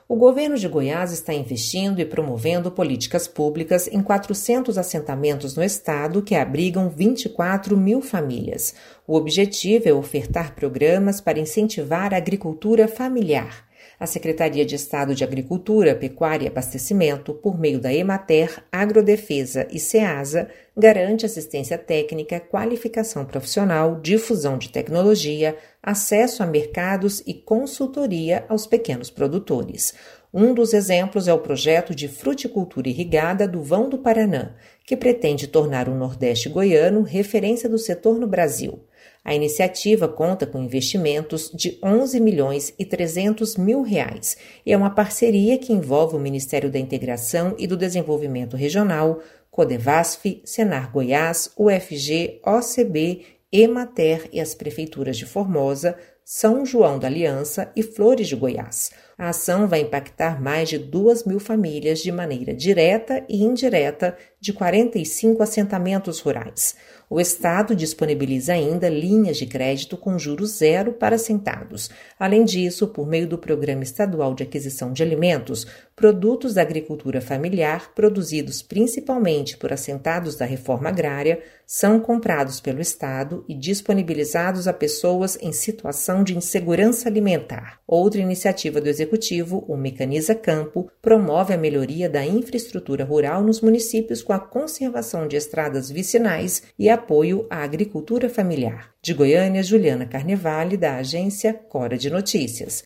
O governo de Goiás está investindo e promovendo políticas públicas em 400 assentamentos no estado que abrigam 24 mil famílias. O objetivo é ofertar programas para incentivar a agricultura familiar. A Secretaria de Estado de Agricultura, Pecuária e Abastecimento, por meio da Emater, Agrodefesa e Ceasa, garante assistência técnica, qualificação profissional, difusão de tecnologia, acesso a mercados e consultoria aos pequenos produtores. Um dos exemplos é o projeto de fruticultura irrigada do Vão do Paraná, que pretende tornar o Nordeste goiano referência do setor no Brasil. A iniciativa conta com investimentos de R$ 11.300.000 e é uma parceria que envolve o Ministério da Integração e do Desenvolvimento Regional, Codevasf, Senar Goiás, UFG, OCB, Emater e as prefeituras de Formosa, São João da Aliança e Flores de Goiás. A ação vai impactar mais de 2.000 famílias de maneira direta e indireta de 45 assentamentos rurais. O Estado disponibiliza ainda linhas de crédito com juros zero para assentados. Além disso, por meio do Programa Estadual de Aquisição de Alimentos, produtos da agricultura familiar, produzidos principalmente por assentados da reforma agrária, são comprados pelo Estado e disponibilizados a pessoas em situação de insegurança alimentar. Outra iniciativa do Executivo, o Mecaniza Campo, promove a melhoria da infraestrutura rural nos municípios com a conservação de estradas vicinais e apoio à agricultura familiar. De Goiânia, Juliana Carnevale, da agência Cora de Notícias.